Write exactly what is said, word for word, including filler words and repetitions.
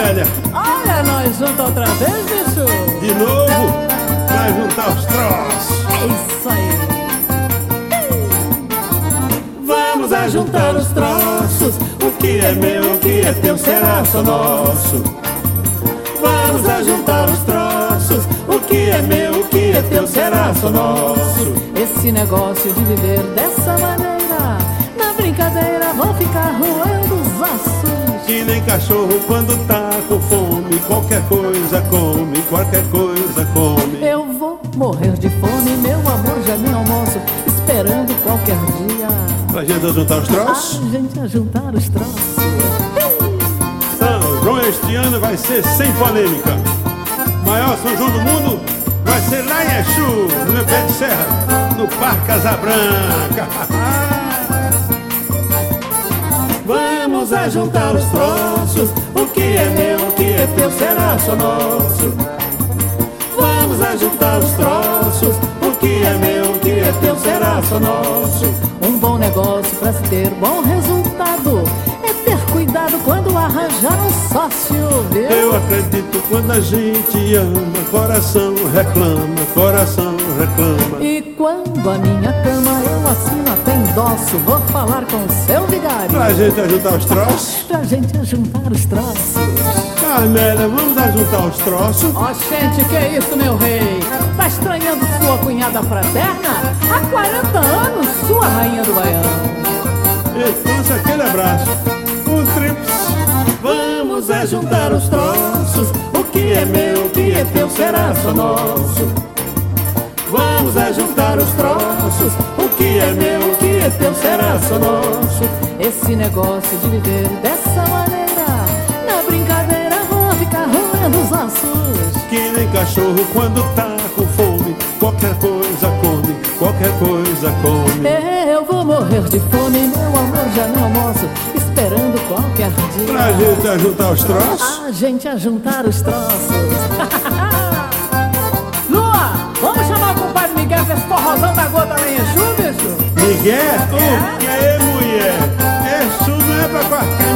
Amélia? Olha, nós juntos outra vez, bicho. De novo, pra juntar os troços. É isso aí. Vamos a juntar os troços. O que é meu, o que é teu será só nosso. Vamos a juntar os troços. O que é meu, o que é teu será só nosso. Esse negócio de viver dessa maneira, na brincadeira vão ficar roendo os ossos. Que nem cachorro quando tá com fome, qualquer coisa come, qualquer coisa come. Eu vou morrer de fome, meu amor, já nem almoço, esperando qualquer dia Pra gente juntar os troços. a gente a juntar os troços. São João este ano vai ser sem polêmica. Maior São João do mundo vai ser lá em Exu, no meu pé de serra, no Parque Casabranca. Vamos a juntar os troços. O que é meu, o que é teu será só nosso. Vamos a juntar os troços. O que é meu, o que é teu será só nosso. Um bom negócio pra se ter bom resultado é ter cuidado quando arranjar um sócio, viu? Eu acredito quando a gente ama, coração reclama, coração reclama. E quando a minha cama eu assino até endosso, vou falar com o seu vigário Pra gente ajuntar os troços. pra gente ajuntar os troços. Amélia, vamos ajuntar os troços. Ó, gente, que é isso, meu rei? Tá estranhando sua cunhada fraterna? Há quarenta anos, sua rainha do Baião. Então, aquele abraço. Um trips. Vamos a juntar os troços. O que é meu, o que é teu será só nosso. Vamos a juntar os troços. O que é meu, o que é teu será só nosso. Esse negócio de viver dessa maneira, na brincadeira vão ficar roendo os ossos. Que nem cachorro quando tá com fome, qualquer coisa come, qualquer coisa come. Eu vou morrer de fome, meu amor, já não almoço, esperando qualquer dia Pra gente ajuntar os troços. a gente a juntar os troços. Lua, vamos chamar o compadre Miguel pra esse forrozão da gota lá em Exu, bicho? Miguel? O que, mulher? Isso não é pra qualquer